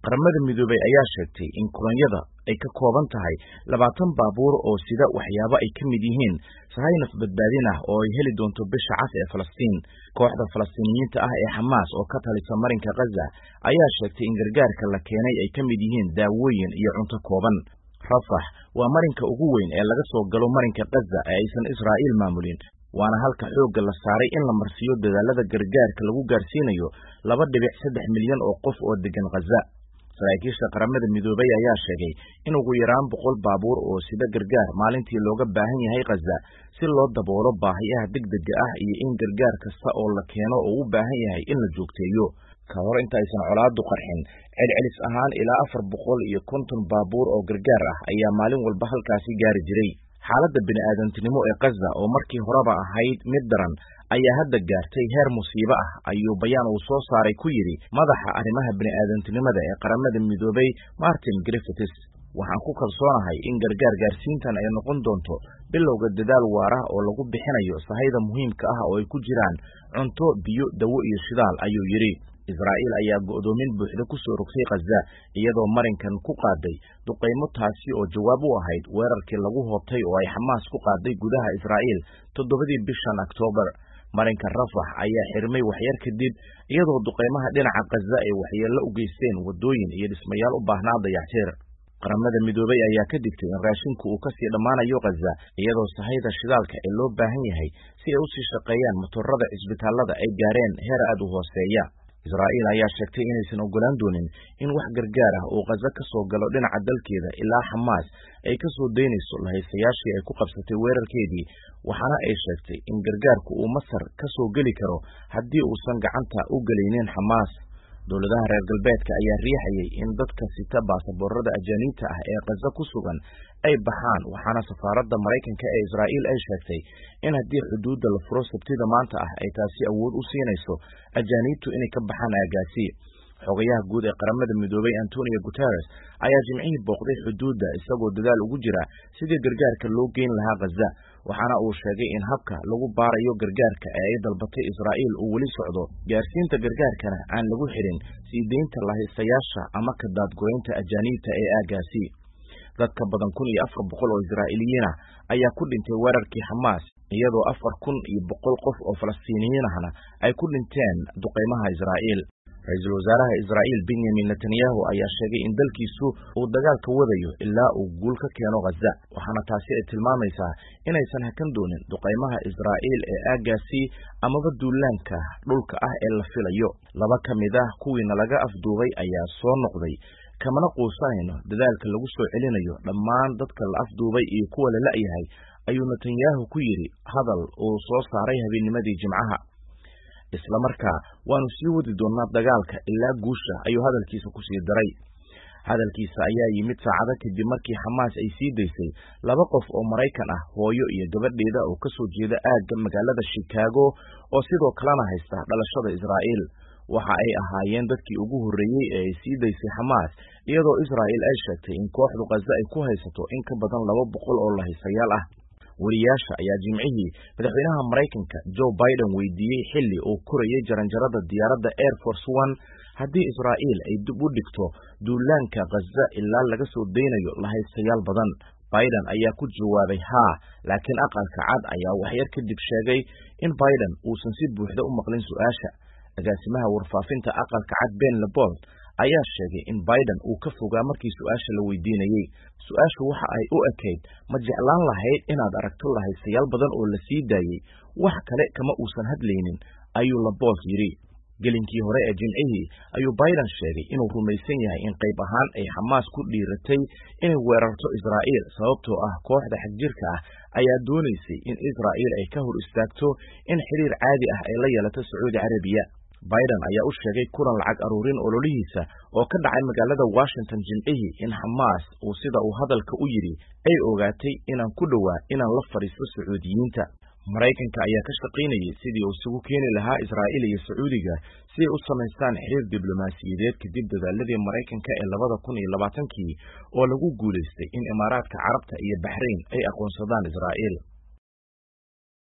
Qaramada Midoobay ayaa sheegtay in kolonyada ay ka kooban tahay 20 baabuur oo sida waxyaabo ay ka mid yihiin sahay naf badbaadin ah oo ay heli doonto bisha cas ee Falastiin. Kooxda Falastiiniyiinta ah ee Xamaas oo ka talisa marinka Gaza ayaa sheegtay in gargaarka la keenay ay ka mid yihiin daawooyin iyo cunto kooban. Rafah waa marinka ugu weyn ee laga soo galo marinka Gaza ee aysan Israa'iil maamulin, waana halka xoogga la saaray in la marsiyo dadaalada gargaarka lagu gaarsiinayo 2.3 milyan oo qof oo degan Gaza. Saraakiisha Qaramada Midoobay ayaa sheegay in ugu yaraan 100 baabuur oo sida gargaar maalintii looga baahan yahay Gaza si loo daboolo baahiyaha degdega ah iyo in gargaar kasta oo la keeno oo u baahan yahay in la joogteeyo. Ka hor intaysan colaadu qarxin, celcelis ahaan ilaa 450 baabuur oo gargaar ah ayaa maalin walba halkaasi gaari jiray. Xaaladda bini'aadantinimo ee Gaza oo markii horeba ahayd mid daran ayaa hadda gaartay heer musiibo ah, ayuu bayaan uu soo saaray ku yiri madaxa arrimaha bini'aadantinimada ee Qaramada Midoobay Martin Griffiths. Waxaan ku kalsoonahay in gargaar gaarsiintan ay noqon doonto bilowga dadaal waara oo lagu bixinayo sahayda muhiimka ah oo ay ku jiraan cunto, biyo, dawo iyo shidaal, ayuu yiri. Israa'iil ayaa go'doomin buuxda ku soo rogtay Gaza iyadoo marinkan ku qaaday duqeymo taasi oo jawaab u ahayd weerarkii lagu hoobtay oo ay Xamaas ku qaaday gudaha Israa'iil 7 bishan Oktoobar. Marinka Rafah ayaa xirmay waxyar kadib iyadoo duqeymaha dhinaca Gaza ay waxyeello u geysteen wadooyin iyo dhismayaal u baahnaa dayactir. Qaramada Midoobay ayaa ka digtay in raashinku uu ka sii dhammaanayo Gaza iyadoo sahayda shidaalka ee loo baahan yahay si ay u sii shaqeeyaan matoorada cisbitaalada ay gaareen heer aad u hooseeya. Israa'iil ayaa sheegtay inaysan ogolaan doonin in wax gargaar ah uu Gaza ka soo galo dhinaca dalkeeda ilaa Xamaas ay ka soo daynayso lahaystayaashii ay ku qabsatay weerarkeedii, waxaana ay sheegtay in gargaarku uu Masar ka soo geli karo haddii uusan gacanta u gelaynin Xamaas. Dowladaha reer galbeedka ayaa riixayay in dadka sita baasaboorada ajaaniibta ah ee Gaza ku sugan ay baxaan, waxaana safaaradda Maraykanka ee Israa'iil ay sheegtay in haddii xuduudda la furo Sabtida maanta ah ay taasi awood u siinayso ajaaniibtu inay ka baxaan aagaasi. Xogayaha guud ee Qaramada Midoobay Antonio Guterres ayaa Jimcihii booqday xuduudda isagoo dadaal ugu jira sidii gargaarka loo geyn lahaa Gaza, waxaana uu sheegay in habka lagu baarayo gargaarka ee ay dalbatay Israa'iil uu weli socdo, gaarsiinta gargaarkana aan lagu xirin sii deynta lahaystayaasha ama ka daadgoynta ajaaniibta ee aagaasi. Dad ka badan 1,400 oo Israa'iiliyiin ah ayaa ku dhintay weerarkii Xamaas, iyadoo 4,100 qof oo Falastiiniyiin ahna ay ku dhinteen duqeymaha Israa'iil. Ra'iisul Wasaaraha Israa'iil Benjamin Netanyahu ayaa sheegay in dalkiisu uu dagaalka wadayo ilaa uu guul ka keeno Gaza, waxaana taasi ay tilmaamaysaa inaysan hakan doonin duqeymaha Israa'iil ee aagaasi amaba duulaanka dhulka ah ee la filayo. 2 ka mid ah kuwiina laga afduubay ayaa soo noqday, kamana quusanayno dadaalka lagu soo celinayo dhammaan dadka la afduubay iyo kuwa la la'yahay, ayuu Netanyahu ku yiri hadal uu soo saaray habeennimadii Jimcaha. Isla markaa waanu sii wadi doonaa dagaalka ilaa guusha, ayuu hadalkiisa ku sii daray. Hadalkiisa ayaa yimid saacado kadib markii Xamaas ay sii daysay 2 qof oo Maraykan ah, hooyo iyo gabadheeda oo ka soo jeeda aagga magaalada Chicago oo sidoo kalena haysta dhalashada Israa'iil. Waxa ay ahaayeen dadkii ugu horreeyay ee ay sii daysay Xamaas, iyadoo Israa'iil ay sheegtay in kooxdu Gaza ay ku haysato in ka badan 200 oo lahaystayaal ah. Wariyaasha ayaa Jimcihii madaxweynaha Maraykanka Joe Biden weydiiyey xilli uu korayay jaranjarada diyaaradda Air Force One haddii Israa'iil ay dib u dhigto duulaanka Gaza ilaa laga soo daynayo lahaystayaal badan. Biden ayaa ku jawaabay haa, laakiin aqalka cad ayaa waxyar kadib sheegay in Biden uusan si buuxda u maqlin su'aasha. Agaasimaha warfaafinta aqalka cad Ben Labolt ayaa sheegay in Biden uu ka fogaa markii su'aasha la weydiinayay. Su'aashu waxa ay u ekayd, ma jeclaan lahayd inaad aragto lahaystayaal badan oo la sii daayay? Wax kale kama uusan hadlaynin, ayuu Labolt yiri. Gelinkii hore ee Jimcihii ayuu Biden sheegay inuu rumaysan yahay in qayb ahaan ay Xamaas ku dhiiratay inay weerarto Israa'iil sababtoo ah kooxda xagjirka ah ayaa doonaysay in Israa'iil ay ka hor istaagto in xiriir caadi ah ay la yeelato Sacuudi Carabiya. Biden ayaa u sheegay kulan lacag aruurin ololihiisa oo ka dhacay magaalada Washington Jimcihii in Xamaas uu sida uu hadalka u yiri ay ogaatay inaan ku dhowaa inaan la fariisto Sacuudiyiinta. Maraykanka ayaa ka shaqaynayay sidii uu isugu keeni lahaa Israa'iil iyo Sacuudiga si ay u samaystaan xiriir diblomaasiyadeed kadib dadaaladii Maraykanka ee 2020 oo lagu guuleystay in Imaaraadka Carabta iyo Bahrain ay aqoonsadaan Israa'iil.